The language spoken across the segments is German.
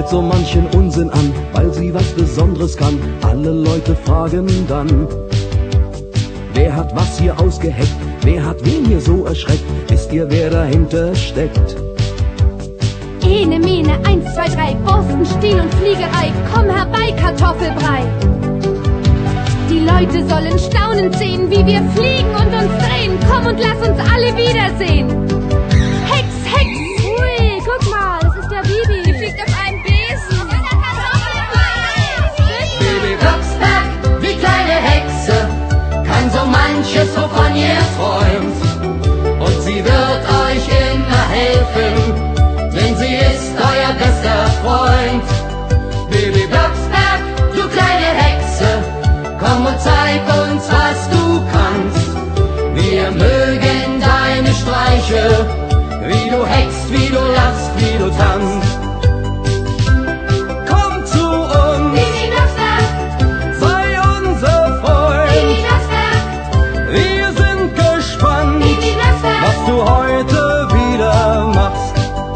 stellt so manchen Unsinn an, weil sie was Besonderes kann. Alle Leute fragen dann, wer hat was hier ausgeheckt? Wer hat wen hier so erschreckt? Wisst ihr, wer dahinter steckt? Ene, Mene, 1, 2, 3, Borsten, Stiel und Fliegerei, komm herbei, Kartoffelbrei. Die Leute sollen staunend sehen, wie wir fliegen und uns drehen. Komm und lass uns alle wiedersehen. Hex, Hex! Ui, guck mal, das ist der Bibi. Die fliegt auf einem Besen. Bibi Blocksberg, die kleine Hexe, kann so manches, wovon ihr träumt. Und sie wird euch immer helfen, denn sie ist euer bester Freund. Bibi Blocksberg, du kleine Hexe, komm und zeig uns, was du kannst. Wir mögen deine Streiche, wie du hext, wie du lachst, wie du tanzt. Komm zu uns, Bibi Blocksberg, sei unser Freund. Bibi Blocksberg, Wir sind gespannt, Bibi Blocksberg. was du heute wieder machst.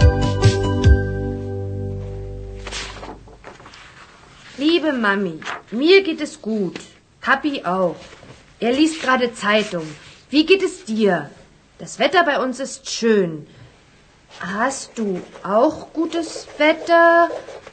Liebe Mami, mir geht es gut. Papi auch. Er liest gerade Zeitung. Wie geht es dir? Das Wetter bei uns ist schön. Hast du auch gutes Wetter?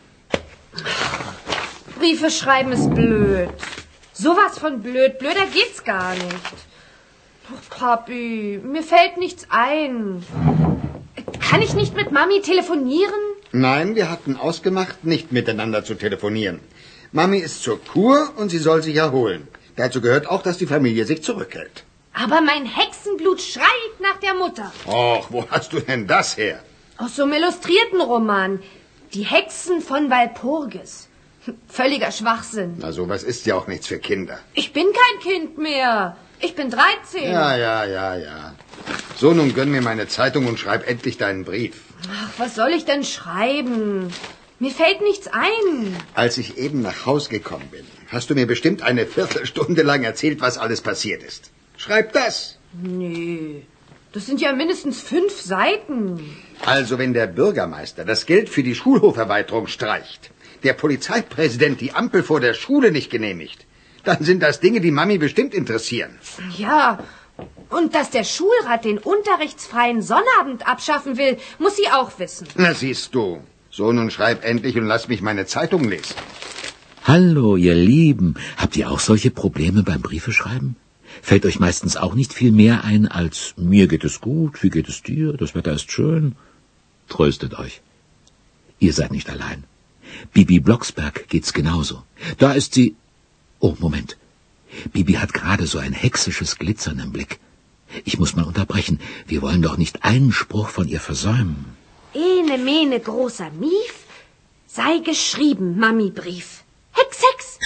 Briefe schreiben ist blöd. Sowas von blöd. Blöder geht's gar nicht. Ach, Papi, mir fällt nichts ein. Kann ich nicht mit Mami telefonieren? Nein, wir hatten ausgemacht, nicht miteinander zu telefonieren. Mami ist zur Kur und sie soll sich erholen. Dazu gehört auch, dass die Familie sich zurückhält. Aber mein Hexenblut schreit nach der Mutter. Och, wo hast du denn das her? Aus so einem illustrierten Roman. Die Hexen von Walpurgis. Völliger Schwachsinn. Na, sowas ist ja auch nichts für Kinder. Ich bin kein Kind mehr. Ich bin 13. Ja. So, nun gönn mir meine Zeitung und schreib endlich deinen Brief. Ach, was soll ich denn schreiben? Mir fällt nichts ein. Als ich eben nach Haus gekommen bin, hast du mir bestimmt eine Viertelstunde lang erzählt, was alles passiert ist. Schreib das. Nee, das sind ja mindestens 5 Seiten. Also, wenn der Bürgermeister das Geld für die Schulhoferweiterung streicht, der Polizeipräsident die Ampel vor der Schule nicht genehmigt, dann sind das Dinge, die Mami bestimmt interessieren. Ja, und dass der Schulrat den unterrichtsfreien Sonnabend abschaffen will, muss sie auch wissen. Na, siehst du. So, nun schreib endlich und lass mich meine Zeitung lesen. Hallo, ihr Lieben. Habt ihr auch solche Probleme beim Briefeschreiben? Fällt euch meistens auch nicht viel mehr ein als mir geht es gut, wie geht es dir, das Wetter ist schön? Tröstet euch. Ihr seid nicht allein. Bibi Blocksberg geht's genauso. Da ist sie... Oh, Moment. Bibi hat gerade so ein hexisches Glitzern im Blick. Ich muss mal unterbrechen. Wir wollen doch nicht einen Spruch von ihr versäumen. Ene, Mene, großer Mief, sei geschrieben, Mami-Brief. Hex, Hex!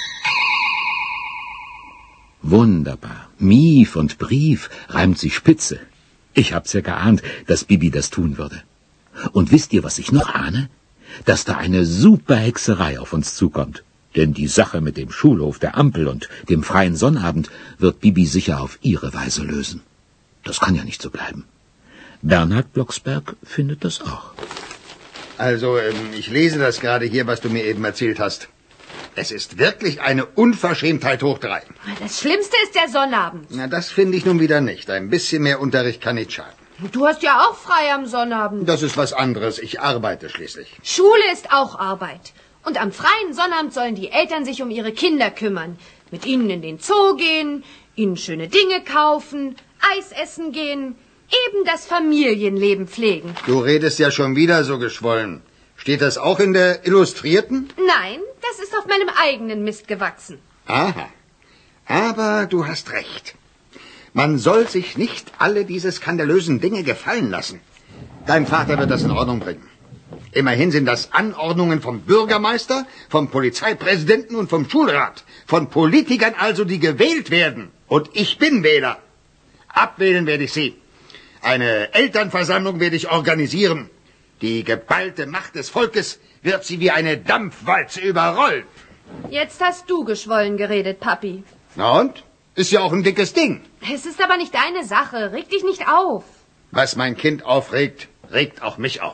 Wunderbar. Mief und Brief reimt sich spitze. Ich hab's ja geahnt, dass Bibi das tun würde. Und wisst ihr, was ich noch ahne? Dass da eine super Hexerei auf uns zukommt. Denn die Sache mit dem Schulhof, der Ampel und dem freien Sonnabend wird Bibi sicher auf ihre Weise lösen. Das kann ja nicht so bleiben. Bernhard Blocksberg findet das auch. Also, ich lese das gerade hier, was du mir eben erzählt hast. Es ist wirklich eine Unverschämtheit hoch 3. Das Schlimmste ist der Sonnabend. Na, das finde ich nun wieder nicht. Ein bisschen mehr Unterricht kann nicht schaden. Du hast ja auch frei am Sonnabend. Das ist was anderes. Ich arbeite schließlich. Schule ist auch Arbeit. Und am freien Sonnabend sollen die Eltern sich um ihre Kinder kümmern. Mit ihnen in den Zoo gehen, ihnen schöne Dinge kaufen, Eis essen gehen, eben das Familienleben pflegen. Du redest ja schon wieder so geschwollen. Steht das auch in der Illustrierten? Nein, das ist auf meinem eigenen Mist gewachsen. Aha. Aber du hast recht. Man soll sich nicht alle diese skandalösen Dinge gefallen lassen. Dein Vater wird das in Ordnung bringen. Immerhin sind das Anordnungen vom Bürgermeister, vom Polizeipräsidenten und vom Schulrat. Von Politikern also, die gewählt werden. Und ich bin Wähler. Abwählen werde ich sie. Eine Elternversammlung werde ich organisieren. Die geballte Macht des Volkes wird sie wie eine Dampfwalze überrollen. Jetzt hast du geschwollen geredet, Papi. Na und? Ist ja auch ein dickes Ding. Es ist aber nicht deine Sache. Reg dich nicht auf. Was mein Kind aufregt, regt auch mich auf.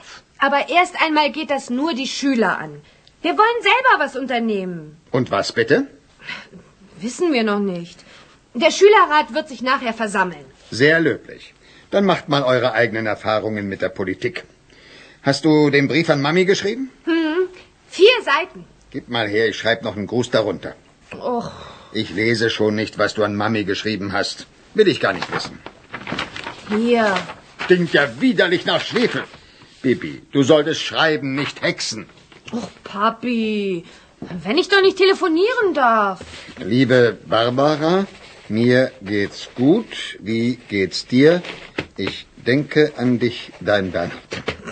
Aber erst einmal geht das nur die Schüler an. Wir wollen selber was unternehmen. Und was bitte? Wissen wir noch nicht. Der Schülerrat wird sich nachher versammeln. Sehr löblich. Dann macht mal eure eigenen Erfahrungen mit der Politik. Hast du den Brief an Mami geschrieben? 4 Seiten. Gib mal her, ich schreibe noch einen Gruß darunter. Och. Ich lese schon nicht, was du an Mami geschrieben hast. Will ich gar nicht wissen. Hier. Stinkt ja widerlich nach Schwefel. Bibi, du solltest schreiben, nicht hexen. Och, Papi. Wenn ich doch nicht telefonieren darf. Liebe Barbara, mir geht's gut. Wie geht's dir? Ich denke an dich, dein Bernhard.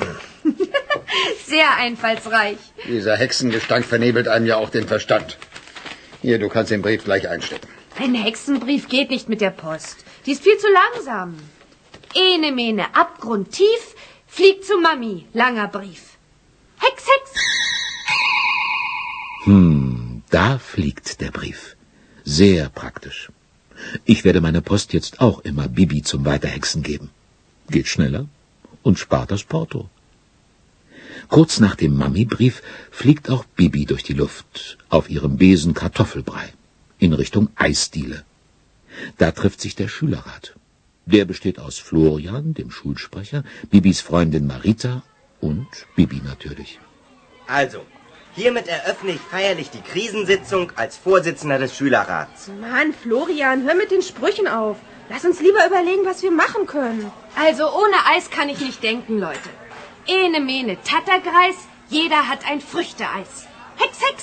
Sehr einfallsreich. Dieser Hexengestank vernebelt einem ja auch den Verstand. Hier, du kannst den Brief gleich einstecken. Ein Hexenbrief geht nicht mit der Post. Die ist viel zu langsam. Ene mene, abgrundtief, fliegt zu Mami, langer Brief. Hex, Hex! Da fliegt der Brief. Sehr praktisch. Ich werde meine Post jetzt auch immer Bibi zum Weiterhexen geben. Geht schneller und spart das Porto. Kurz nach dem Mami-Brief fliegt auch Bibi durch die Luft, auf ihrem Besen Kartoffelbrei, in Richtung Eisdiele. Da trifft sich der Schülerrat. Der besteht aus Florian, dem Schulsprecher, Bibis Freundin Marita und Bibi natürlich. Also, hiermit eröffne ich feierlich die Krisensitzung als Vorsitzender des Schülerrats. Mann, Florian, hör mit den Sprüchen auf. Lass uns lieber überlegen, was wir machen können. Also ohne Eis kann ich nicht denken, Leute. Ene mene, Tattergreis, jeder hat ein Früchteeis. Hex, Hex!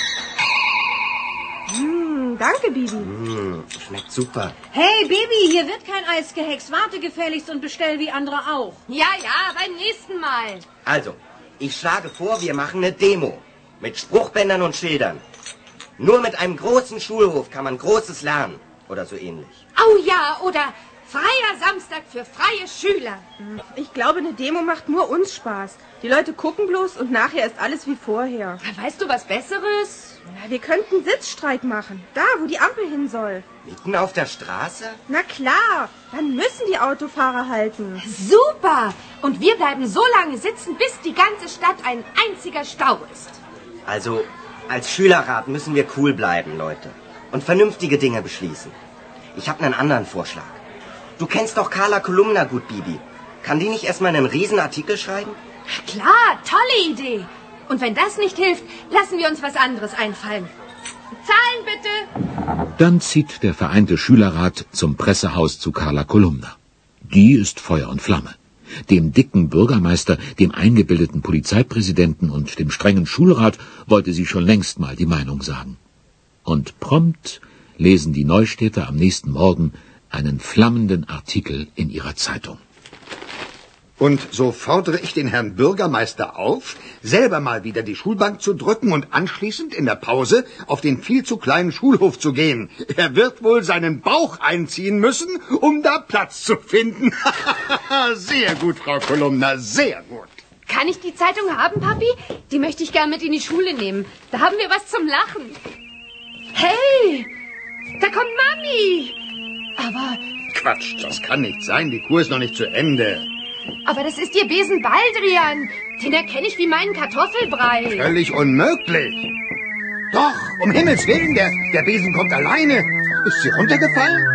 Danke, Bibi. Schmeckt super. Hey, Bibi, hier wird kein Eis gehext. Warte gefälligst und bestell wie andere auch. Ja, beim nächsten Mal. Also, ich schlage vor, wir machen eine Demo. Mit Spruchbändern und Schildern. Nur mit einem großen Schulhof kann man Großes lernen. Oder so ähnlich. Oh ja, oder freier Samstag für freie Schüler. Ich glaube, eine Demo macht nur uns Spaß. Die Leute gucken bloß und nachher ist alles wie vorher. Weißt du was Besseres? Na, wir könnten Sitzstreik machen. Da, wo die Ampel hin soll. Mitten auf der Straße? Na klar, dann müssen die Autofahrer halten. Super! Und wir bleiben so lange sitzen, bis die ganze Stadt ein einziger Stau ist. Also, als Schülerrat müssen wir cool bleiben, Leute. Und vernünftige Dinge beschließen. Ich habe einen anderen Vorschlag. Du kennst doch Carla Kolumna gut, Bibi. Kann die nicht erstmal einen Riesenartikel schreiben? Klar, tolle Idee. Und wenn das nicht hilft, lassen wir uns was anderes einfallen. Zahlen bitte! Dann zieht der vereinte Schülerrat zum Pressehaus zu Carla Kolumna. Die ist Feuer und Flamme. Dem dicken Bürgermeister, dem eingebildeten Polizeipräsidenten und dem strengen Schulrat wollte sie schon längst mal die Meinung sagen. Und prompt lesen die Neustädter am nächsten Morgen einen flammenden Artikel in ihrer Zeitung. Und so fordere ich den Herrn Bürgermeister auf, selber mal wieder die Schulbank zu drücken und anschließend in der Pause auf den viel zu kleinen Schulhof zu gehen. Er wird wohl seinen Bauch einziehen müssen, um da Platz zu finden. Sehr gut, Frau Kolumna, sehr gut. Kann ich die Zeitung haben, Papi? Die möchte ich gern mit in die Schule nehmen. Da haben wir was zum Lachen. Hey, da kommt Mami. Aber... Quatsch, das kann nicht sein. Die Kur ist noch nicht zu Ende. Aber das ist ihr Besen Baldrian. Den erkenne ich wie meinen Kartoffelbrei. Völlig unmöglich. Doch, um Himmels Willen, der Besen kommt alleine. Ist sie runtergefallen?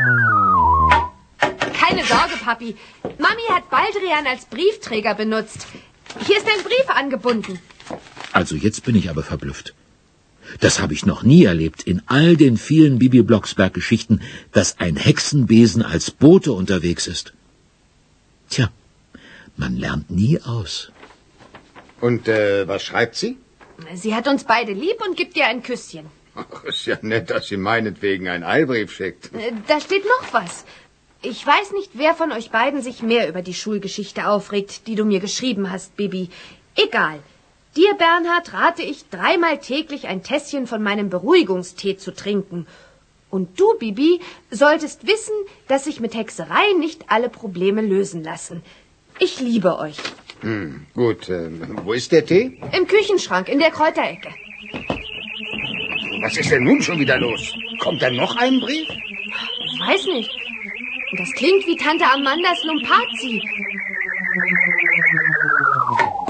Keine Sorge, Papi. Mami hat Baldrian als Briefträger benutzt. Hier ist ein Brief angebunden. Also jetzt bin ich aber verblüfft. Das habe ich noch nie erlebt in all den vielen Bibi Blocksberg-Geschichten, dass ein Hexenbesen als Bote unterwegs ist. Tja, man lernt nie aus. Und was schreibt sie? Sie hat uns beide lieb und gibt dir ein Küsschen. Ach, ist ja nett, dass sie meinetwegen einen Eilbrief schickt. Da steht noch was. Ich weiß nicht, wer von euch beiden sich mehr über die Schulgeschichte aufregt, die du mir geschrieben hast, Bibi. Egal. Dir, Bernhard, rate ich, 3-mal täglich ein Tässchen von meinem Beruhigungstee zu trinken. Und du, Bibi, solltest wissen, dass sich mit Hexerei nicht alle Probleme lösen lassen. Ich liebe euch. Gut, wo ist der Tee? Im Küchenschrank, in der Kräuterecke. Was ist denn nun schon wieder los? Kommt da noch ein Brief? Weiß nicht. Das klingt wie Tante Amandas Lumpazi.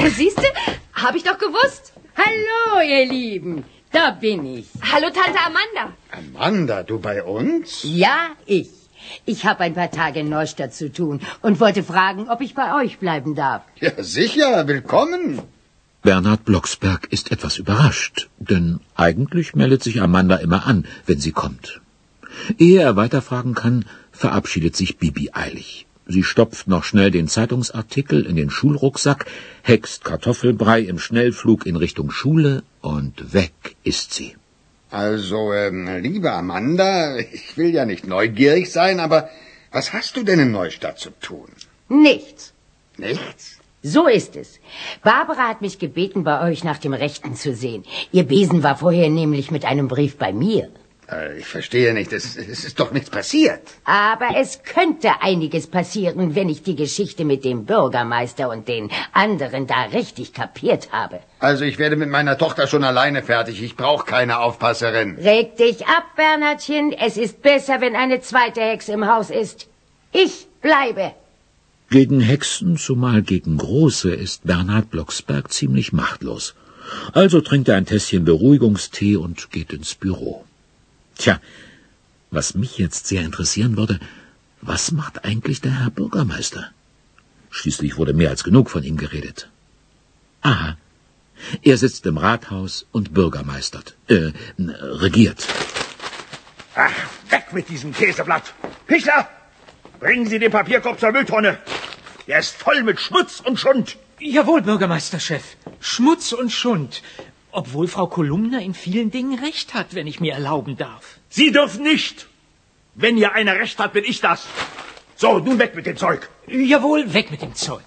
Siehste, habe ich doch gewusst. Hallo, ihr Lieben. Da bin ich. Hallo, Tante Amanda. Amanda, du bei uns? Ja, ich. Ich habe ein paar Tage in Neustadt zu tun und wollte fragen, ob ich bei euch bleiben darf. Ja, sicher. Willkommen. Bernhard Blocksberg ist etwas überrascht, denn eigentlich meldet sich Amanda immer an, wenn sie kommt. Ehe er weiterfragen kann, verabschiedet sich Bibi eilig. Sie stopft noch schnell den Zeitungsartikel in den Schulrucksack, hext Kartoffelbrei im Schnellflug in Richtung Schule und weg ist sie. Also, liebe Amanda, ich will ja nicht neugierig sein, aber was hast du denn in Neustadt zu tun? Nichts. Nichts? So ist es. Barbara hat mich gebeten, bei euch nach dem Rechten zu sehen. Ihr Besen war vorher nämlich mit einem Brief bei mir. Ich verstehe nicht, es ist doch nichts passiert. Aber es könnte einiges passieren, wenn ich die Geschichte mit dem Bürgermeister und den anderen da richtig kapiert habe. Also ich werde mit meiner Tochter schon alleine fertig. Ich brauche keine Aufpasserin. Reg dich ab, Bernhardchen. Es ist besser, wenn eine zweite Hexe im Haus ist. Ich bleibe. Gegen Hexen, zumal gegen große, ist Bernhard Blocksberg ziemlich machtlos. Also trinkt er ein Tässchen Beruhigungstee und geht ins Büro. Tja, was mich jetzt sehr interessieren würde, was macht eigentlich der Herr Bürgermeister? Schließlich wurde mehr als genug von ihm geredet. Aha, er sitzt im Rathaus und bürgermeistert, regiert. Ach, weg mit diesem Käseblatt! Pichler, bringen Sie den Papierkorb zur Mülltonne. Der ist voll mit Schmutz und Schund. Jawohl, Bürgermeisterchef. Schmutz und Schund. Obwohl Frau Kolumna in vielen Dingen recht hat, wenn ich mir erlauben darf. Sie dürfen nicht. Wenn hier einer recht hat, bin ich das. So, nun weg mit dem Zeug. Jawohl, weg mit dem Zeug.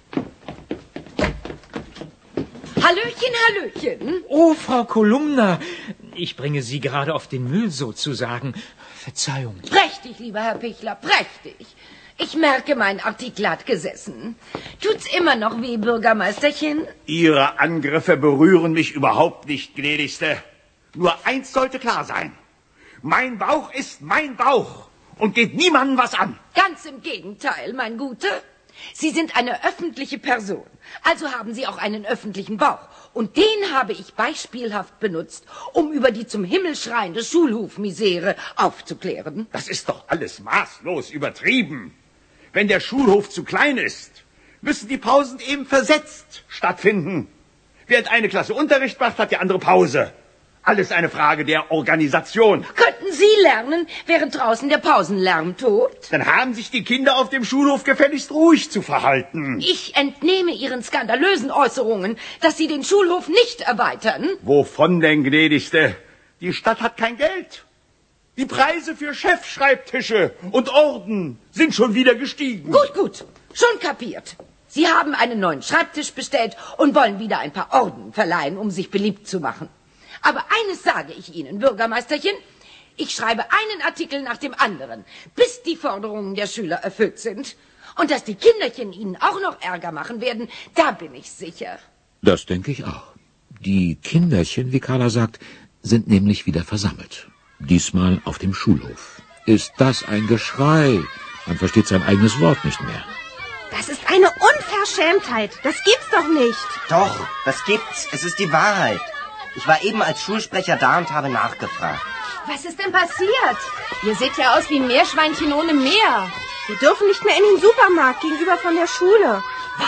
Hallöchen, Hallöchen. Oh, Frau Kolumna, ich bringe Sie gerade auf den Müll sozusagen. Verzeihung. Prächtig, lieber Herr Pichler, prächtig. Ich merke, mein Artikel hat gesessen. Tut's immer noch weh, Bürgermeisterchen? Ihre Angriffe berühren mich überhaupt nicht, gnädigste. Nur eins sollte klar sein. Mein Bauch ist mein Bauch und geht niemandem was an. Ganz im Gegenteil, mein Guter. Sie sind eine öffentliche Person, also haben Sie auch einen öffentlichen Bauch. Und den habe ich beispielhaft benutzt, um über die zum Himmel schreiende Schulhofmisere aufzuklären. Das ist doch alles maßlos übertrieben. Wenn der Schulhof zu klein ist, müssen die Pausen eben versetzt stattfinden. Während eine Klasse Unterricht macht, hat die andere Pause. Alles eine Frage der Organisation. Könnten Sie lernen, während draußen der Pausenlärm tobt? Dann haben sich die Kinder auf dem Schulhof gefälligst ruhig zu verhalten. Ich entnehme Ihren skandalösen Äußerungen, dass Sie den Schulhof nicht erweitern. Wovon denn, gnädigste? Die Stadt hat kein Geld. Die Preise für Chefschreibtische und Orden sind schon wieder gestiegen. Gut, gut. Schon kapiert. Sie haben einen neuen Schreibtisch bestellt und wollen wieder ein paar Orden verleihen, um sich beliebt zu machen. Aber eines sage ich Ihnen, Bürgermeisterchen. Ich schreibe einen Artikel nach dem anderen, bis die Forderungen der Schüler erfüllt sind. Und dass die Kinderchen Ihnen auch noch Ärger machen werden, da bin ich sicher. Das denke ich auch. Die Kinderchen, wie Carla sagt, sind nämlich wieder versammelt. Diesmal auf dem Schulhof. Ist das ein Geschrei? Man versteht sein eigenes Wort nicht mehr. Das ist eine Unverschämtheit. Das gibt's doch nicht. Doch, das gibt's. Es ist die Wahrheit. Ich war eben als Schulsprecher da und habe nachgefragt. Was ist denn passiert? Ihr seht ja aus wie Meerschweinchen ohne Meer. Wir dürfen nicht mehr in den Supermarkt gegenüber von der Schule.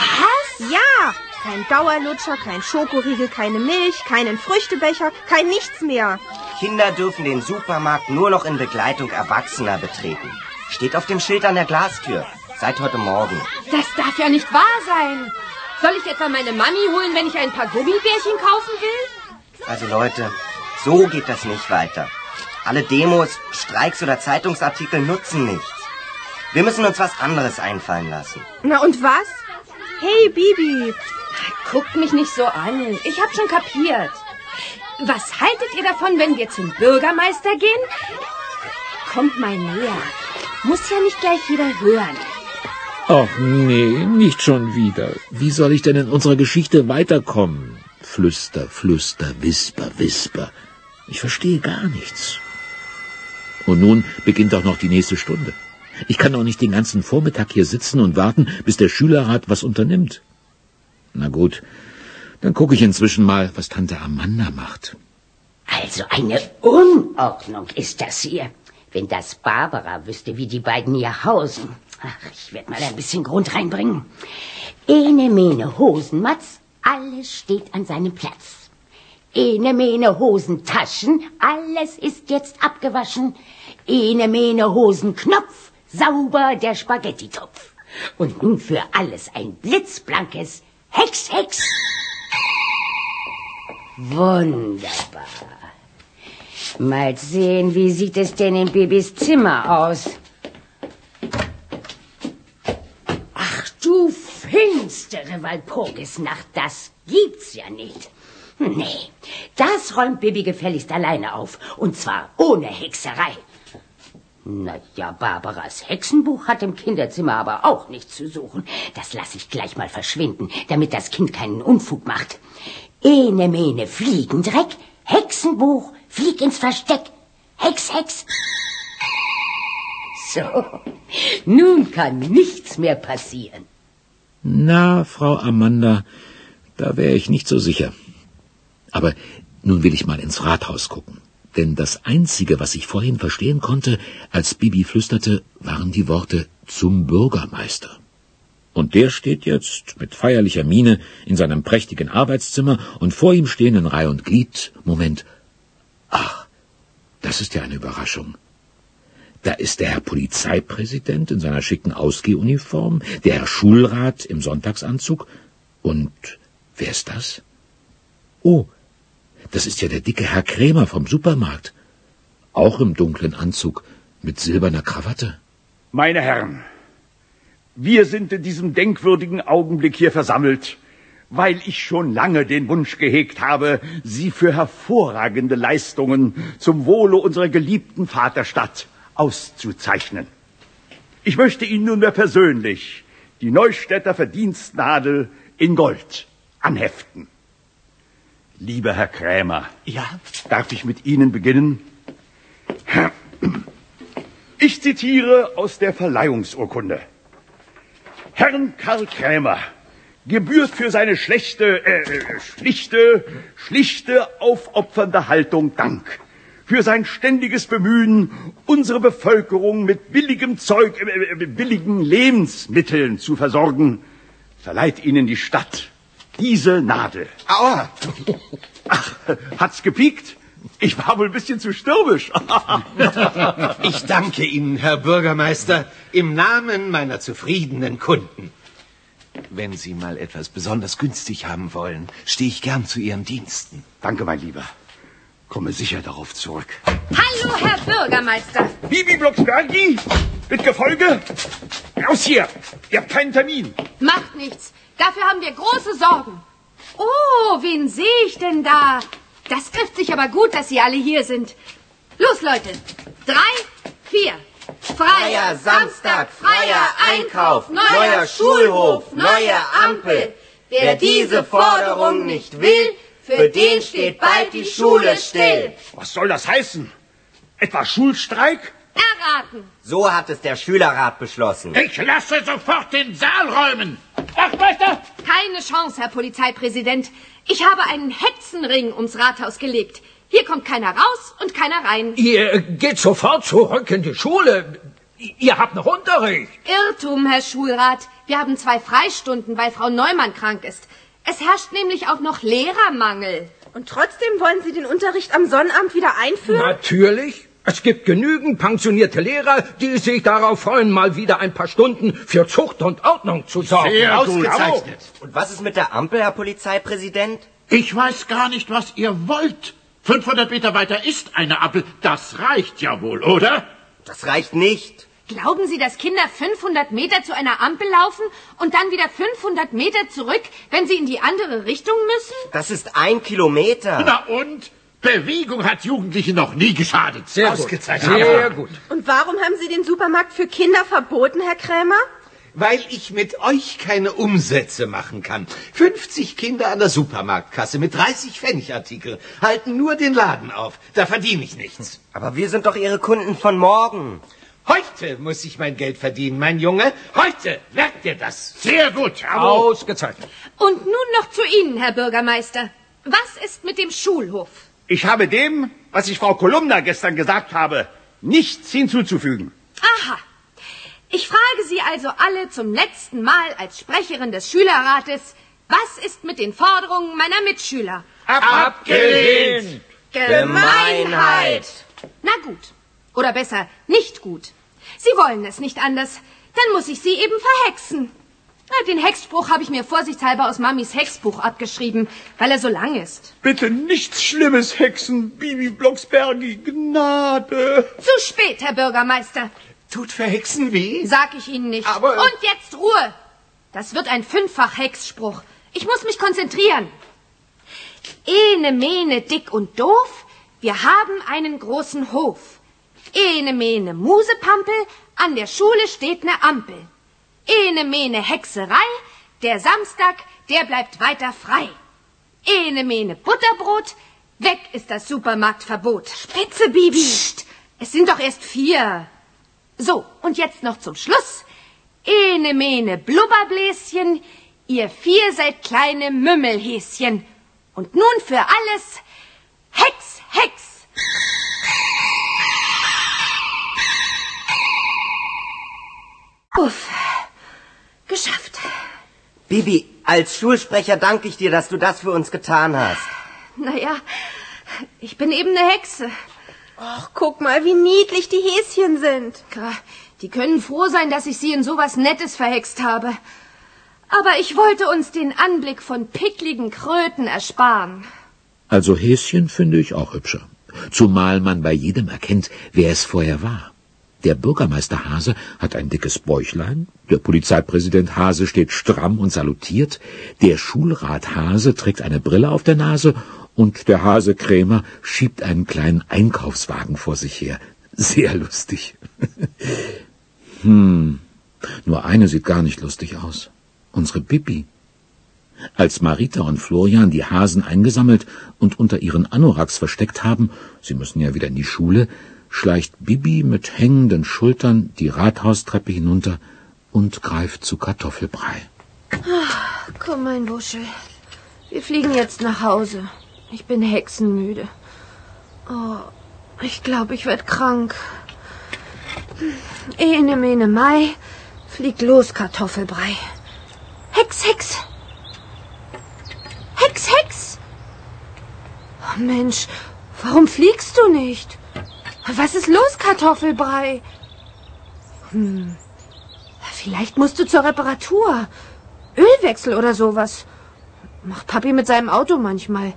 Was? Ja, kein Dauerlutscher, kein Schokoriegel, keine Milch, keinen Früchtebecher, kein nichts mehr. Kinder dürfen den Supermarkt nur noch in Begleitung Erwachsener betreten. Steht auf dem Schild an der Glastür. Seit heute Morgen. Das darf ja nicht wahr sein. Soll ich etwa meine Mami holen, wenn ich ein paar Gummibärchen kaufen will? Also Leute, so geht das nicht weiter. Alle Demos, Streiks oder Zeitungsartikel nutzen nichts. Wir müssen uns was anderes einfallen lassen. Na und was? Hey, Bibi. Guckt mich nicht so an. Ich hab schon kapiert. Was haltet ihr davon, wenn wir zum Bürgermeister gehen? Kommt mal näher. Muss ja nicht gleich jeder hören. Ach nee, nicht schon wieder. Wie soll ich denn in unserer Geschichte weiterkommen? Flüster, Flüster, Wisper, Wisper. Ich verstehe gar nichts. Und nun beginnt auch noch die nächste Stunde. Ich kann doch nicht den ganzen Vormittag hier sitzen und warten, bis der Schülerrat was unternimmt. Na gut, dann gucke ich inzwischen mal, was Tante Amanda macht. Also eine Unordnung ist das hier. Wenn das Barbara wüsste, wie die beiden hier hausen. Ach, ich werde mal ein bisschen Grund reinbringen. Ene, mene, Hosenmatz, alles steht an seinem Platz. Ene, mene, Hosentaschen, alles ist jetzt abgewaschen. Ene, mene, Hosenknopf, sauber der Spaghettitopf. Und nun für alles ein blitzblankes Hex, Hex. Wunderbar. Mal sehen, wie sieht es denn in Bibis Zimmer aus? Ach du finstere Walpurgisnacht, das gibt's ja nicht. Nee, das räumt Bibi gefälligst alleine auf. Und zwar ohne Hexerei. Na ja, Barbaras Hexenbuch hat im Kinderzimmer aber auch nichts zu suchen. Das lasse ich gleich mal verschwinden, damit das Kind keinen Unfug macht. Ene, mene, Fliegendreck, Hexenbuch, flieg ins Versteck. Hex, Hex. So, nun kann nichts mehr passieren. Na, Frau Amanda, da wäre ich nicht so sicher. Aber nun will ich mal ins Rathaus gucken. Denn das Einzige, was ich vorhin verstehen konnte, als Bibi flüsterte, waren die Worte zum Bürgermeister. Und der steht jetzt mit feierlicher Miene in seinem prächtigen Arbeitszimmer und vor ihm stehen in Reih und Glied, Moment, ach, das ist ja eine Überraschung. Da ist der Herr Polizeipräsident in seiner schicken Ausgehuniform, der Herr Schulrat im Sonntagsanzug und wer ist das? Oh, das ist ja der dicke Herr Krämer vom Supermarkt, auch im dunklen Anzug mit silberner Krawatte. Meine Herren, wir sind in diesem denkwürdigen Augenblick hier versammelt, weil ich schon lange den Wunsch gehegt habe, Sie für hervorragende Leistungen zum Wohle unserer geliebten Vaterstadt auszuzeichnen. Ich möchte Ihnen nunmehr persönlich die Neustädter Verdienstnadel in Gold anheften. Lieber Herr Krämer, ja? Darf ich mit Ihnen beginnen? Ich zitiere aus der Verleihungsurkunde. Herrn Karl Krämer gebührt für seine schlichte, aufopfernde Haltung Dank. Für sein ständiges Bemühen, unsere Bevölkerung mit billigen Lebensmitteln zu versorgen, verleiht Ihnen die Stadt diese Nadel. Aua! Ach, hat's gepiekt? Ich war wohl ein bisschen zu stürmisch. Ich danke Ihnen, Herr Bürgermeister, im Namen meiner zufriedenen Kunden. Wenn Sie mal etwas besonders günstig haben wollen, stehe ich gern zu Ihren Diensten. Danke, mein Lieber. Komme sicher darauf zurück. Hallo, Herr Bürgermeister. Bibi Blocksbergi, mit Gefolge. Raus hier. Ihr habt keinen Termin. Macht nichts. Dafür haben wir große Sorgen. Oh, wen sehe ich denn da? Das trifft sich aber gut, dass Sie alle hier sind. Los, Leute. 3, 4. Freier Samstag, freier Einkauf, neuer Schulhof, neue Ampel. Wer diese Forderung nicht will, für den steht bald die Schule still. Was soll das heißen? Etwa Schulstreik? Erraten. So hat es der Schülerrat beschlossen. Ich lasse sofort den Saal räumen. Wachtmeister! Keine Chance, Herr Polizeipräsident. Ich habe einen Hexenring ums Rathaus gelegt. Hier kommt keiner raus und keiner rein. Ihr geht sofort zurück in die Schule. Ihr habt noch Unterricht. Irrtum, Herr Schulrat. Wir haben 2 Freistunden, weil Frau Neumann krank ist. Es herrscht nämlich auch noch Lehrermangel. Und trotzdem wollen Sie den Unterricht am Sonnabend wieder einführen? Natürlich. Es gibt genügend pensionierte Lehrer, die sich darauf freuen, mal wieder ein paar Stunden für Zucht und Ordnung zu sorgen. Sehr ausgezeichnet. Und was ist mit der Ampel, Herr Polizeipräsident? Ich weiß gar nicht, was ihr wollt. 500 Meter weiter ist eine Ampel. Das reicht ja wohl, oder? Das reicht nicht. Glauben Sie, dass Kinder 500 Meter zu einer Ampel laufen und dann wieder 500 Meter zurück, wenn sie in die andere Richtung müssen? Das ist 1 Kilometer. Na und? Bewegung hat Jugendlichen noch nie geschadet. Sehr ausgezeichnet. Gut. Sehr gut. Und warum haben Sie den Supermarkt für Kinder verboten, Herr Krämer? Weil ich mit euch keine Umsätze machen kann. 50 Kinder an der Supermarktkasse mit 30 Pfennigartikel halten nur den Laden auf. Da verdiene ich nichts. Aber wir sind doch Ihre Kunden von morgen. Heute muss ich mein Geld verdienen, mein Junge. Heute. Merkt ihr das? Sehr gut, aber... Ausgezeichnet. Und nun noch zu Ihnen, Herr Bürgermeister. Was ist mit dem Schulhof? Ich habe dem, was ich Frau Kolumna gestern gesagt habe, nichts hinzuzufügen. Aha. Ich frage Sie also alle zum letzten Mal als Sprecherin des Schülerrates, was ist mit den Forderungen meiner Mitschüler? Abgelehnt! Gemeinheit! Na gut. Oder besser, nicht gut. Sie wollen es nicht anders. Dann muss ich Sie eben verhexen. Den Hexspruch habe ich mir vorsichtshalber aus Mamis Hexbuch abgeschrieben, weil er so lang ist. Bitte nichts Schlimmes hexen, Bibi Blocksbergi, Gnade. Zu spät, Herr Bürgermeister. Tut verhexen weh? Sag ich Ihnen nicht. Aber... Und jetzt Ruhe. Das wird ein 5-fach-Hexspruch. Ich muss mich konzentrieren. Ene, mene, dick und doof, wir haben einen großen Hof. Ene, mene, Musepampel, an der Schule steht ne Ampel. Ene, mene, Hexerei, der Samstag, der bleibt weiter frei. Ene, mene, Butterbrot, weg ist das Supermarktverbot. Spitze, Bibi. Psst, es sind doch erst 4. So, und jetzt noch zum Schluss. Ene, mene, Blubberbläschen, ihr 4 seid kleine Mümmelhäschen. Und nun für alles Hex, Hex! Uff, geschafft. Bibi, als Schulsprecher danke ich dir, dass du das für uns getan hast. Naja, ich bin eben eine Hexe. Ach, guck mal, wie niedlich die Häschen sind. Die können froh sein, dass ich sie in sowas Nettes verhext habe. Aber ich wollte uns den Anblick von pickligen Kröten ersparen. Also Häschen finde ich auch hübscher. Zumal man bei jedem erkennt, wer es vorher war. Der Bürgermeister Hase hat ein dickes Bäuchlein, der Polizeipräsident Hase steht stramm und salutiert, der Schulrat Hase trägt eine Brille auf der Nase und der Hase Krämer schiebt einen kleinen Einkaufswagen vor sich her. Sehr lustig. Nur eine sieht gar nicht lustig aus. Unsere Bibi. Als Marita und Florian die Hasen eingesammelt und unter ihren Anoraks versteckt haben, sie müssen ja wieder in die Schule, schleicht Bibi mit hängenden Schultern die Rathaustreppe hinunter und greift zu Kartoffelbrei. Ach, komm, mein Buschel. Wir fliegen jetzt nach Hause. Ich bin hexenmüde. Oh, ich glaube, ich werde krank. Ene, mene, Mai, fliegt los, Kartoffelbrei. Hex, Hex! Hex, Hex! Oh, Mensch, warum fliegst du nicht? Was ist los, Kartoffelbrei? Vielleicht musst du zur Reparatur. Ölwechsel oder sowas. Macht Papi mit seinem Auto manchmal.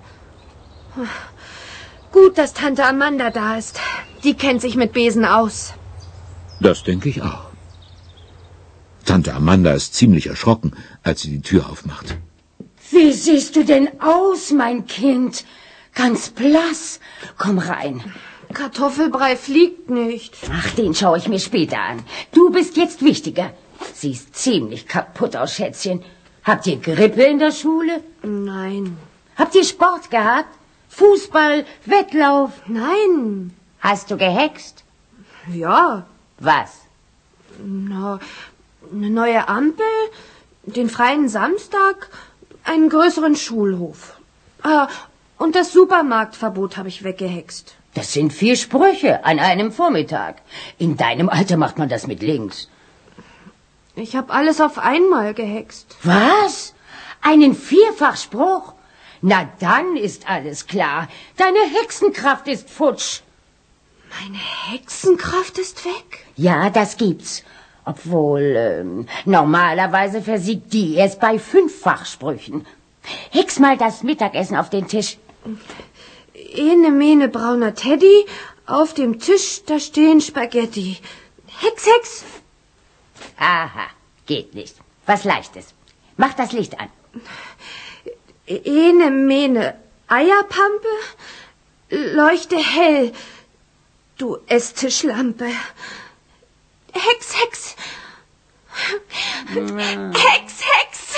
Gut, dass Tante Amanda da ist. Die kennt sich mit Besen aus. Das denke ich auch. Tante Amanda ist ziemlich erschrocken, als sie die Tür aufmacht. Wie siehst du denn aus, mein Kind? Ganz blass. Komm rein. Kartoffelbrei fliegt nicht. Ach, den schaue ich mir später an. Du bist jetzt wichtiger. Siehst ziemlich kaputt aus, Schätzchen. Habt ihr Grippe in der Schule? Nein. Habt ihr Sport gehabt? Fußball, Wettlauf? Nein. Hast du gehext? Ja. Was? Na, eine neue Ampel, den freien Samstag, einen größeren Schulhof. Und das Supermarktverbot habe ich weggehext. Das sind 4 Sprüche an einem Vormittag. In deinem Alter macht man das mit links. Ich habe alles auf einmal gehext. Was? Einen 4-fach-Spruch? Na, dann ist alles klar. Deine Hexenkraft ist futsch. Meine Hexenkraft ist weg? Ja, das gibt's. Obwohl, normalerweise versiegt die erst bei 5-fach-Sprüchen. Hex mal das Mittagessen auf den Tisch. Ene, mene, brauner Teddy, auf dem Tisch, da stehen Spaghetti. Hex, Hex! Aha, geht nicht. Was Leichtes. Mach das Licht an. Ene, mene, Eierpampe, leuchte hell, du Esstischlampe. Hex, Hex! Hex, Hex!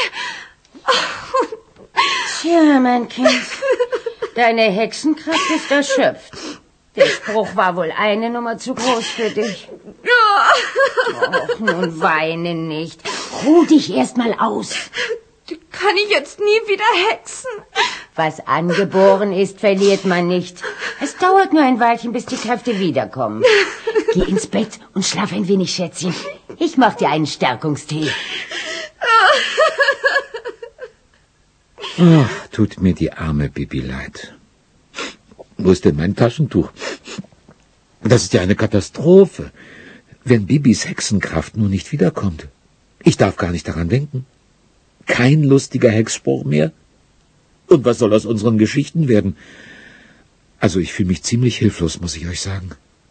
Tja, mein Kind, deine Hexenkraft ist erschöpft. Der Spruch war wohl eine Nummer zu groß für dich. Och, nun weine nicht. Ruh dich erst mal aus. Kann ich jetzt nie wieder hexen? Was angeboren ist, verliert man nicht. Es dauert nur ein Weilchen, bis die Kräfte wiederkommen. Geh ins Bett und schlaf ein wenig, Schätzchen. Ich mach dir einen Stärkungstee. Ach, tut mir die arme Bibi leid. Wo ist denn mein Taschentuch? Das ist ja eine Katastrophe, wenn Bibis Hexenkraft nun nicht wiederkommt. Ich darf gar nicht daran denken. Kein lustiger Hexspruch mehr? Und was soll aus unseren Geschichten werden? Also ich fühle mich ziemlich hilflos, muss ich euch sagen.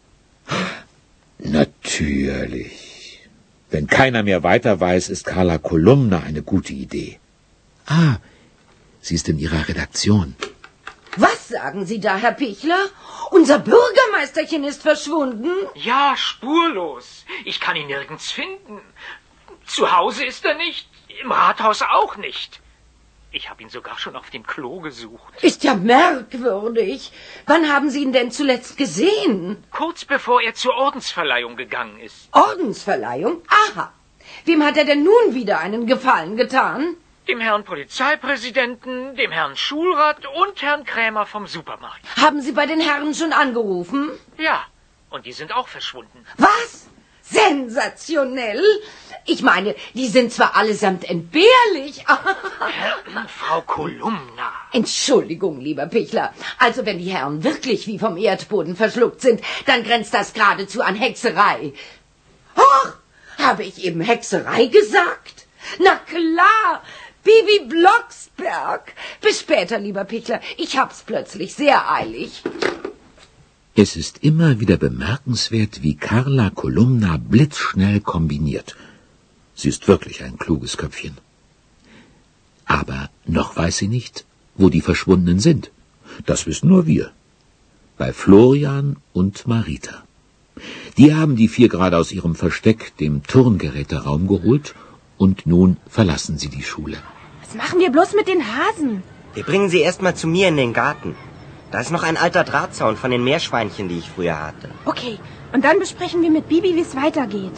Natürlich. Wenn keiner mehr weiter weiß, ist Carla Kolumna eine gute Idee. Ah, sie ist in ihrer Redaktion. Was sagen Sie da, Herr Pichler? Unser Bürgermeisterchen ist verschwunden. Ja, spurlos. Ich kann ihn nirgends finden. Zu Hause ist er nicht, im Rathaus auch nicht. Ich habe ihn sogar schon auf dem Klo gesucht. Ist ja merkwürdig. Wann haben Sie ihn denn zuletzt gesehen? Kurz bevor er zur Ordensverleihung gegangen ist. Ordensverleihung? Aha. Wem hat er denn nun wieder einen Gefallen getan? Dem Herrn Polizeipräsidenten, dem Herrn Schulrat und Herrn Krämer vom Supermarkt. Haben Sie bei den Herren schon angerufen? Ja, und die sind auch verschwunden. Was? Sensationell. Ich meine, die sind zwar allesamt entbehrlich. Frau Kolumna. Entschuldigung, lieber Pichler. Also wenn die Herren wirklich wie vom Erdboden verschluckt sind, dann grenzt das geradezu an Hexerei. Ach, habe ich eben Hexerei gesagt? Na klar, Bibi Blocksberg. Bis später, lieber Pichler. Ich hab's plötzlich sehr eilig. Es ist immer wieder bemerkenswert, wie Carla Kolumna blitzschnell kombiniert. Sie ist wirklich ein kluges Köpfchen. Aber noch weiß sie nicht, wo die Verschwundenen sind. Das wissen nur wir. Bei Florian und Marita. Die haben die 4 gerade aus ihrem Versteck, dem Turngeräteraum, geholt und nun verlassen sie die Schule. Was machen wir bloß mit den Hasen? Wir bringen sie erst mal zu mir in den Garten. Da ist noch ein alter Drahtzaun von den Meerschweinchen, die ich früher hatte. Okay, und dann besprechen wir mit Bibi, wie es weitergeht.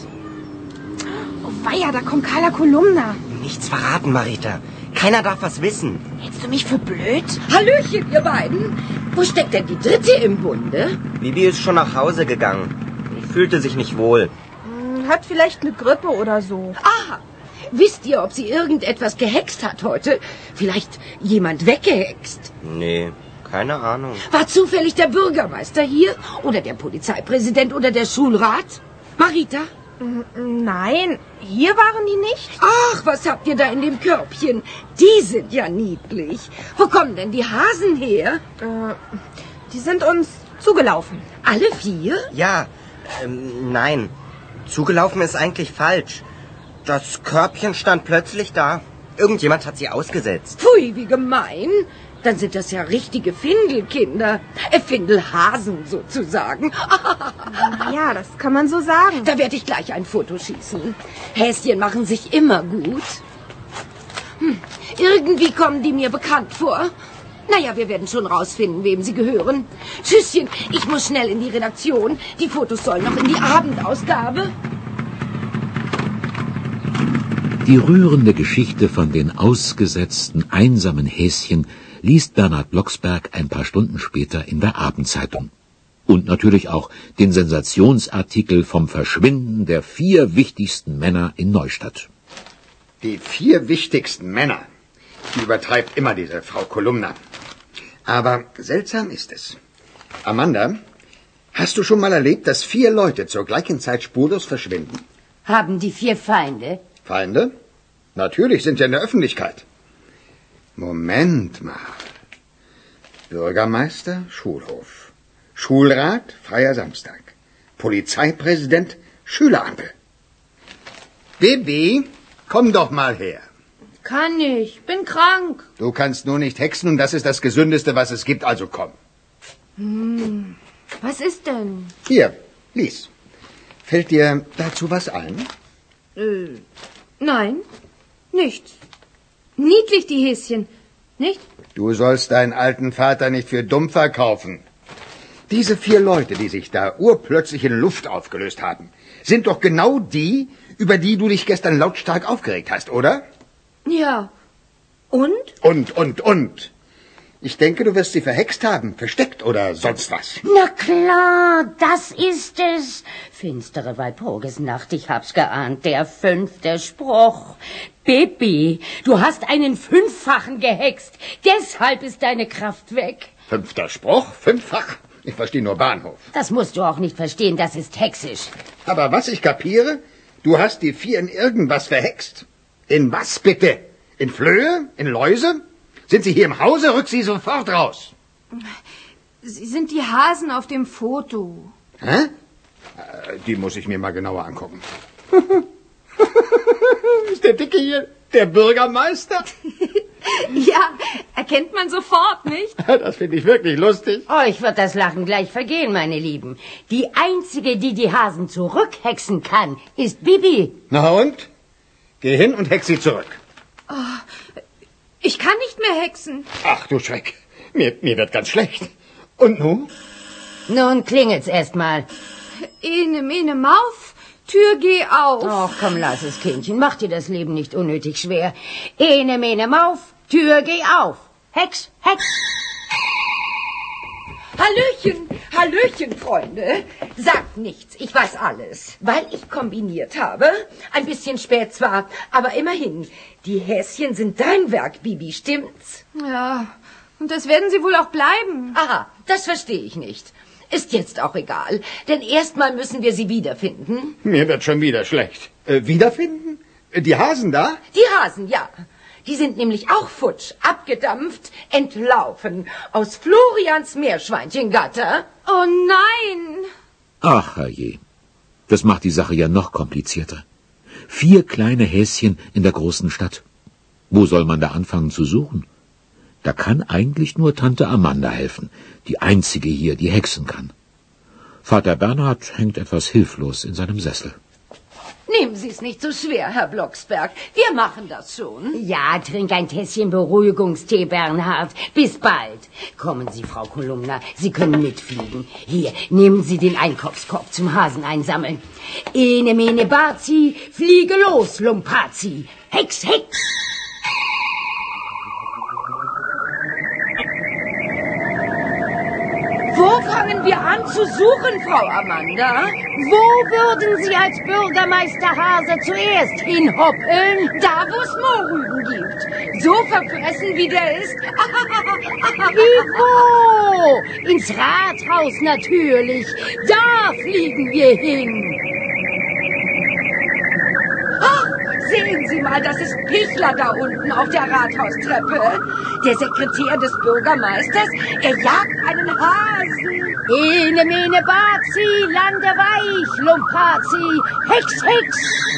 Oh weia, da kommt Carla Kolumna. Nichts verraten, Marita. Keiner darf was wissen. Hältst du mich für blöd? Hallöchen, ihr beiden. Wo steckt denn die Dritte im Bunde? Bibi ist schon nach Hause gegangen. Sie fühlte sich nicht wohl. Hat vielleicht eine Grippe oder so. Aha. Wisst ihr, ob sie irgendetwas gehext hat heute? Vielleicht jemand weggehext? Nee, keine Ahnung. War zufällig der Bürgermeister hier? Oder der Polizeipräsident oder der Schulrat? Marita? Nein, hier waren die nicht. Ach, was habt ihr da in dem Körbchen? Die sind ja niedlich. Wo kommen denn die Hasen her? Die sind uns zugelaufen. Alle 4? Ja, nein. Zugelaufen ist eigentlich falsch. Das Körbchen stand plötzlich da. Irgendjemand hat sie ausgesetzt. Pfui, wie gemein. Dann sind das ja richtige Findelkinder. Findelhasen sozusagen. Ja, das kann man so sagen. Da werde ich gleich ein Foto schießen. Häschen machen sich immer gut. Irgendwie kommen die mir bekannt vor. Naja, wir werden schon rausfinden, wem sie gehören. Tschüsschen, ich muss schnell in die Redaktion. Die Fotos sollen noch in die Abendausgabe. Die rührende Geschichte von den ausgesetzten, einsamen Häschen liest Bernhard Blocksberg ein paar Stunden später in der Abendzeitung. Und natürlich auch den Sensationsartikel vom Verschwinden der 4 wichtigsten Männer in Neustadt. Die 4 wichtigsten Männer, die übertreibt immer diese Frau Kolumna. Aber seltsam ist es. Amanda, hast du schon mal erlebt, dass 4 Leute zur gleichen Zeit spurlos verschwinden? Haben die 4 Feinde? Feinde? Natürlich, sind ja in der Öffentlichkeit. Moment mal. Bürgermeister, Schulhof. Schulrat, freier Samstag. Polizeipräsident, Schülerampel. Bibi, komm doch mal her. Kann ich, bin krank. Du kannst nur nicht hexen und das ist das Gesündeste, was es gibt, also komm. Was ist denn? Hier, lies. Fällt dir dazu was ein? Nein, nichts. Niedlich, die Häschen, nicht? Du sollst deinen alten Vater nicht für dumm verkaufen. Diese 4 Leute, die sich da urplötzlich in Luft aufgelöst haben, sind doch genau die, über die du dich gestern lautstark aufgeregt hast, oder? Ja. Und? Und. Ich denke, du wirst sie verhext haben, versteckt oder sonst was. Na klar, das ist es. Finstere Walpurgisnacht, ich hab's geahnt, der 5. Spruch. Bibi, du hast einen 5-fachen gehext, deshalb ist deine Kraft weg. 5. Spruch, 5-fach? Ich verstehe nur Bahnhof. Das musst du auch nicht verstehen, das ist hexisch. Aber was ich kapiere, du hast die 4 in irgendwas verhext. In was bitte? In Flöhe? In Läuse? Sind sie hier im Hause? Rück sie sofort raus. Sie sind die Hasen auf dem Foto. Hä? Die muss ich mir mal genauer angucken. Ist der Dicke hier der Bürgermeister? Ja, erkennt man sofort, nicht? Das finde ich wirklich lustig. Euch wird das Lachen gleich vergehen, meine Lieben. Die einzige, die die Hasen zurückhexen kann, ist Bibi. Na und? Geh hin und hex sie zurück. Oh, ich kann nicht mehr hexen. Ach du Schreck, mir wird ganz schlecht. Und nun? Nun klingelt's erst mal. Ene, mene, Mauf, Tür geh auf. Ach komm, lass es, Kindchen, mach dir das Leben nicht unnötig schwer. Ene, mene, Mauf, Tür geh auf. Hex, Hex. Hallöchen, Freunde. Sagt nichts, ich weiß alles, weil ich kombiniert habe. Ein bisschen spät zwar, aber immerhin. Die Häschen sind dein Werk, Bibi, stimmt's? Ja, und das werden sie wohl auch bleiben. Aha, das verstehe ich nicht. Ist jetzt auch egal, denn erstmal müssen wir sie wiederfinden. Mir wird schon wieder schlecht. Wiederfinden? Die Hasen da? Die Hasen, ja. Die sind nämlich auch futsch, abgedampft, entlaufen aus Florians Meerschweinchengatter. Oh nein! Ach, herrje. Das macht die Sache ja noch komplizierter. 4 kleine Häschen in der großen Stadt. Wo soll man da anfangen zu suchen? Da kann eigentlich nur Tante Amanda helfen, die einzige hier, die hexen kann. Vater Bernhard hängt etwas hilflos in seinem Sessel. Nehmen Sie es nicht so schwer, Herr Blocksberg. Wir machen das schon. Ja, trink ein Tässchen Beruhigungstee, Bernhard. Bis bald. Kommen Sie, Frau Kolumna, Sie können mitfliegen. Hier, nehmen Sie den Einkaufskorb zum Hasen einsammeln. Ene, mene, Bazi, fliege los, Lumpazi. Hex, Hex! Wo fangen wir an zu suchen, Frau Amanda? Wo würden Sie als Bürgermeister Hase zuerst hinhoppeln? Da, wo es Mohrrüben gibt. So verfressen, wie der ist. Wie wo? Ins Rathaus natürlich. Da fliegen wir hin. Ach, sehen Sie mal, das ist Pichler da unten auf der Rathaustreppe. Der Sekretär des Bürgermeisters, er jagt einen Hasen. Ene, mene, Bazi, lande weich, Lumpazi, Hex, Hex.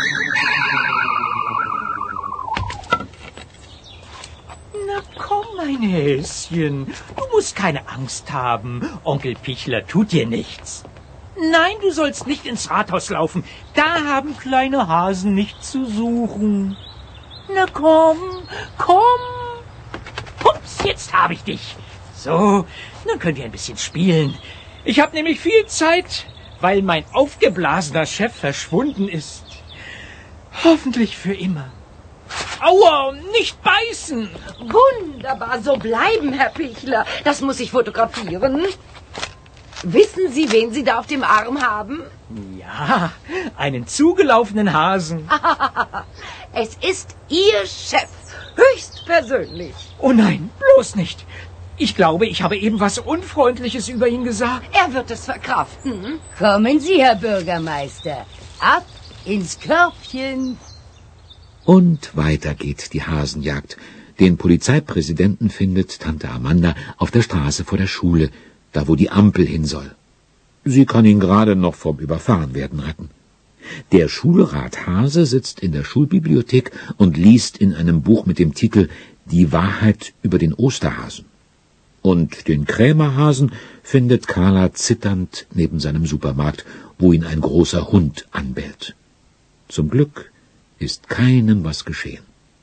Na komm, mein Häschen, du musst keine Angst haben. Onkel Pichler tut dir nichts. Nein, du sollst nicht ins Rathaus laufen. Da haben kleine Hasen nichts zu suchen. Na komm, komm. Ups, jetzt habe ich dich. So, nun könnt ihr ein bisschen spielen. Ich habe nämlich viel Zeit, weil mein aufgeblasener Chef verschwunden ist. Hoffentlich für immer. Aua, nicht beißen! Wunderbar, so bleiben, Herr Pichler. Das muss ich fotografieren. Wissen Sie, wen Sie da auf dem Arm haben? Ja, einen zugelaufenen Hasen. Es ist Ihr Chef, höchstpersönlich. Oh nein, bloß nicht. Ich glaube, ich habe eben was Unfreundliches über ihn gesagt. Er wird es verkraften. Kommen Sie, Herr Bürgermeister. Ab ins Körbchen. Und weiter geht die Hasenjagd. Den Polizeipräsidenten findet Tante Amanda auf der Straße vor der Schule, da wo die Ampel hin soll. Sie kann ihn gerade noch vom Überfahrenwerden retten. Der Schulrat Hase sitzt in der Schulbibliothek und liest in einem Buch mit dem Titel »Die Wahrheit über den Osterhasen«. Und den Krämerhasen findet Carla zitternd neben seinem Supermarkt, wo ihn ein großer Hund anbellt. Zum Glück ist keinem was geschehen.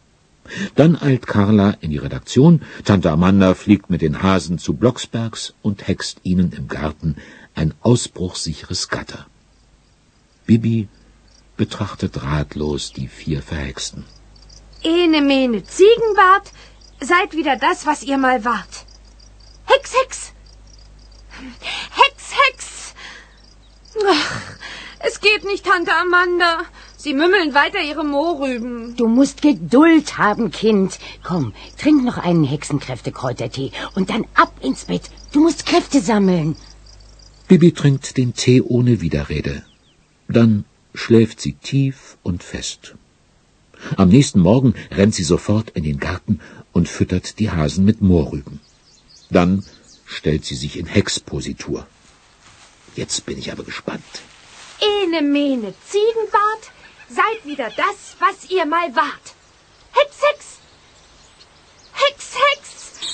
Dann eilt Carla in die Redaktion, Tante Amanda fliegt mit den Hasen zu Blocksbergs und hext ihnen im Garten ein ausbruchssicheres Gatter. Bibi betrachtet ratlos die 4 Verhexten. Ene, mene, Ziegenbart, seid wieder das, was ihr mal wart. Hex, Hex! Hex, Hex! Ach, es geht nicht, Tante Amanda. Sie mümmeln weiter ihre Mohrrüben. Du musst Geduld haben, Kind. Komm, trink noch einen Hexenkräftekräutertee und dann ab ins Bett. Du musst Kräfte sammeln. Bibi trinkt den Tee ohne Widerrede. Dann schläft sie tief und fest. Am nächsten Morgen rennt sie sofort in den Garten und füttert die Hasen mit Mohrrüben. Dann stellt sie sich in Hexpositur. Jetzt bin ich aber gespannt. Ene, mene, Ziegenbart, seid wieder das, was ihr mal wart. Hex, Hex! Hex, Hex!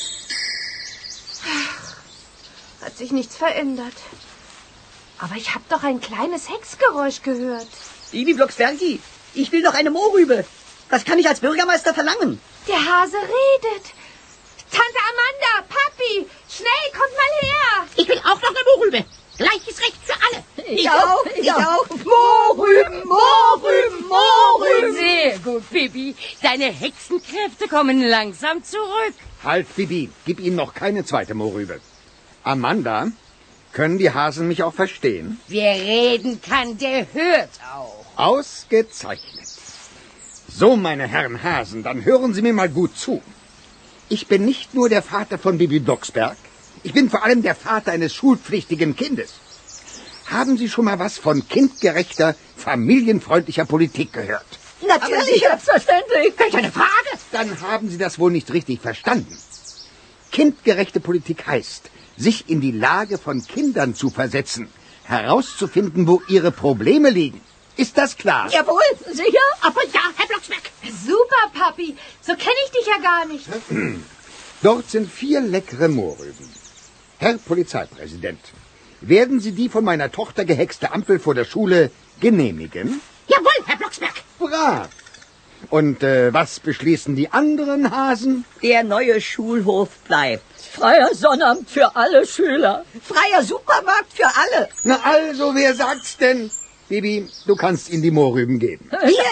Hat sich nichts verändert. Aber ich hab doch ein kleines Hexgeräusch gehört. Bibi Blocksbergi, ich will noch eine Mohrrübe. Was kann ich als Bürgermeister verlangen? Der Hase redet. Tante Amanda, Papi, schnell, kommt mal her. Ich will auch noch eine Mohrrübe. Gleiches Recht für alle. Ich auch. Mohrrüben, Mohrrüben, Mohrrüben. Sehr gut, Bibi. Deine Hexenkräfte kommen langsam zurück. Halt, Bibi, gib ihnen noch keine zweite Mohrrübe. Amanda, können die Hasen mich auch verstehen? Wer reden kann, der hört auch. Ausgezeichnet. So, meine Herren Hasen, dann hören Sie mir mal gut zu. Ich bin nicht nur der Vater von Bibi Blocksberg, ich bin vor allem der Vater eines schulpflichtigen Kindes. Haben Sie schon mal was von kindgerechter, familienfreundlicher Politik gehört? Natürlich, selbstverständlich. Keine Frage. Dann haben Sie das wohl nicht richtig verstanden. Kindgerechte Politik heißt, sich in die Lage von Kindern zu versetzen, herauszufinden, wo ihre Probleme liegen. Ist das klar? Jawohl, sicher. Aber ja, Herr Blocksberg. Super, Papi. So kenne ich dich ja gar nicht. Dort sind 4 leckere Mohrrüben. Herr Polizeipräsident, werden Sie die von meiner Tochter gehexte Ampel vor der Schule genehmigen? Jawohl, Herr Blocksberg. Brav. Und was beschließen die anderen Hasen? Der neue Schulhof bleibt. Freier Sonnabend für alle Schüler. Freier Supermarkt für alle. Na also, wer sagt's denn? Bibi, du kannst ihnen die Mohrrüben geben.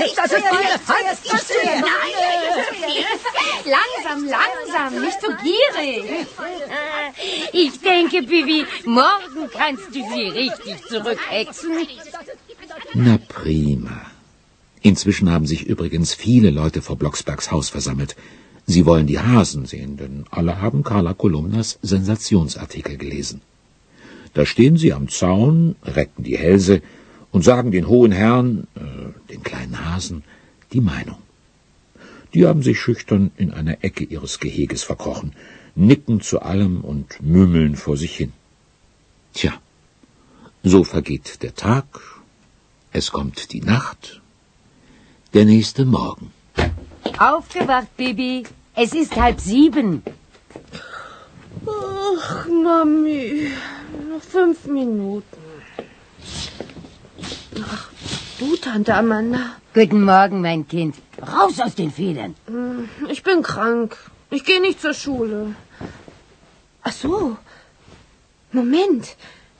Langsam, nicht so gierig. Ich denke, Bibi, morgen kannst du sie richtig zurückhexen. Na prima. Inzwischen haben sich übrigens viele Leute vor Blocksbergs Haus versammelt. Sie wollen die Hasen sehen, denn alle haben Carla Kolumnas Sensationsartikel gelesen. Da stehen sie am Zaun, recken die Hälse und sagen den hohen Herren, den kleinen Hasen, die Meinung. Die haben sich schüchtern in einer Ecke ihres Geheges verkrochen, nicken zu allem und mümmeln vor sich hin. Tja, so vergeht der Tag, es kommt die Nacht, der nächste Morgen. Aufgewacht, Bibi. Es ist 6:30. Ach, Mami, noch 5 Minuten. Ach, du, Tante Amanda. Guten Morgen, mein Kind. Raus aus den Federn. Ich bin krank. Ich gehe nicht zur Schule. Ach so. Moment.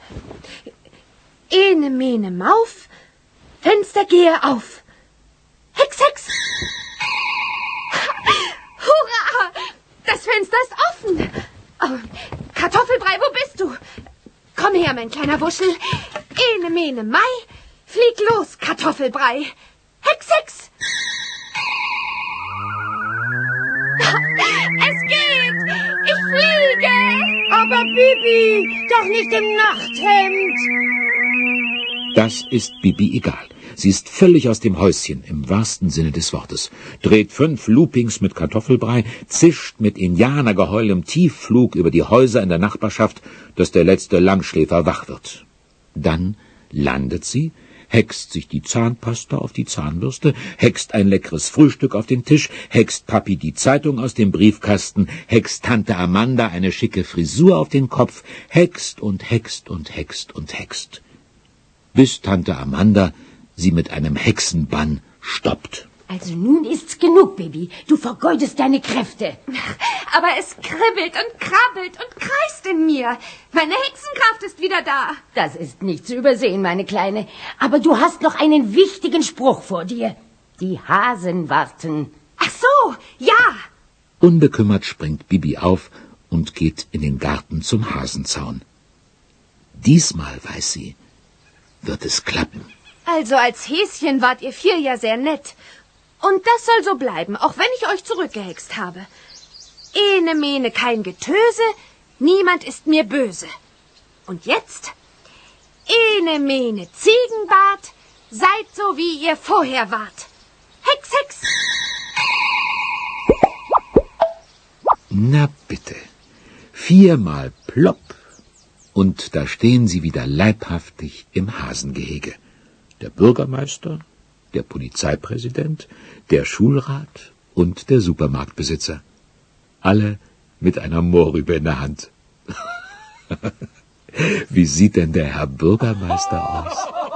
Ene, mene, Mauf. Fenster gehe auf. Hex, Hex. Hurra! Das Fenster ist offen. Oh, Kartoffelbrei, wo bist du? Komm her, mein kleiner Wuschel. Ene, mene, Mai. Flieg los, Kartoffelbrei. Hex, Hex. Es geht. Ich fliege. Aber Bibi, doch nicht im Nachthemd. Das ist Bibi egal. Sie ist völlig aus dem Häuschen, im wahrsten Sinne des Wortes, dreht 5 Loopings mit Kartoffelbrei, zischt mit Indianergeheul im Tiefflug über die Häuser in der Nachbarschaft, dass der letzte Langschläfer wach wird. Dann landet sie, hext sich die Zahnpasta auf die Zahnbürste, hext ein leckeres Frühstück auf den Tisch, hext Papi die Zeitung aus dem Briefkasten, hext Tante Amanda eine schicke Frisur auf den Kopf, hext und hext und hext und hext. Bis Tante Amanda sie mit einem Hexenbann stoppt. Also nun ist's genug, Bibi. Du vergeudest deine Kräfte. Aber es kribbelt und krabbelt und kreist in mir. Meine Hexenkraft ist wieder da. Das ist nicht zu übersehen, meine Kleine. Aber du hast noch einen wichtigen Spruch vor dir. Die Hasen warten. Ach so, ja. Unbekümmert springt Bibi auf und geht in den Garten zum Hasenzaun. Diesmal, weiß sie, wird es klappen. Also als Häschen wart ihr 4 ja sehr nett. Und das soll so bleiben, auch wenn ich euch zurückgehext habe. Ene mene kein Getöse, niemand ist mir böse. Und jetzt? Ene mene Ziegenbart, seid so, wie ihr vorher wart. Hex, Hex! Na bitte, 4-mal plopp, und da stehen sie wieder leibhaftig im Hasengehege. Der Bürgermeister, der Polizeipräsident, der Schulrat und der Supermarktbesitzer. Alle mit einer Mohrrübe in der Hand. Wie sieht denn der Herr Bürgermeister aus?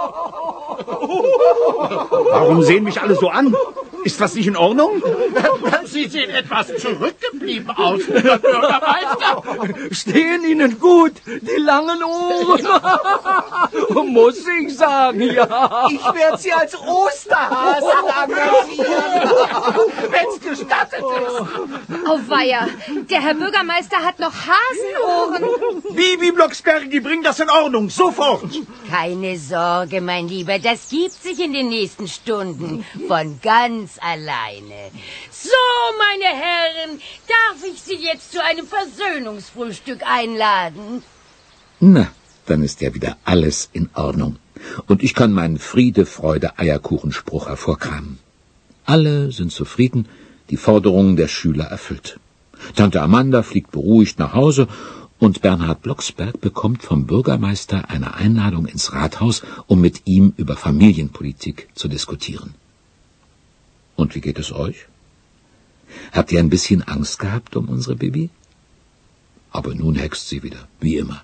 Warum sehen mich alle so an? Ist was nicht in Ordnung? Sie sehen etwas zurückgeblieben aus, Herr Bürgermeister. Stehen Ihnen gut, die langen Ohren. Muss ich sagen, ja. Ich werde Sie als Osterhasen engagieren, wenn's gestattet ist. Auweia, der Herr Bürgermeister hat noch Hasenohren. Bibi Blocksberg, die bringen das in Ordnung, sofort. Keine Sorge, mein Lieber, das gibt sich in den nächsten Stunden von ganz alleine. So, meine Herren, darf ich Sie jetzt zu einem Versöhnungsfrühstück einladen? Na, dann ist ja wieder alles in Ordnung. Und ich kann meinen Friede-Freude-Eierkuchenspruch hervorkramen. Alle sind zufrieden, die Forderungen der Schüler erfüllt. Tante Amanda fliegt beruhigt nach Hause und Bernhard Blocksberg bekommt vom Bürgermeister eine Einladung ins Rathaus, um mit ihm über Familienpolitik zu diskutieren. Und wie geht es euch? Habt ihr ein bisschen Angst gehabt um unsere Bibi? Aber nun hext sie wieder, wie immer.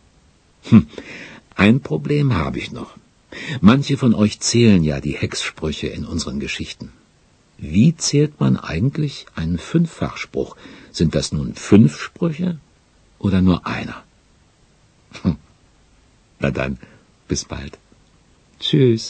Ein Problem habe ich noch. Manche von euch zählen ja die Hexsprüche in unseren Geschichten. Wie zählt man eigentlich einen 5-fachspruch? Sind das nun 5 Sprüche oder nur einer? Na dann, bis bald. Tschüss.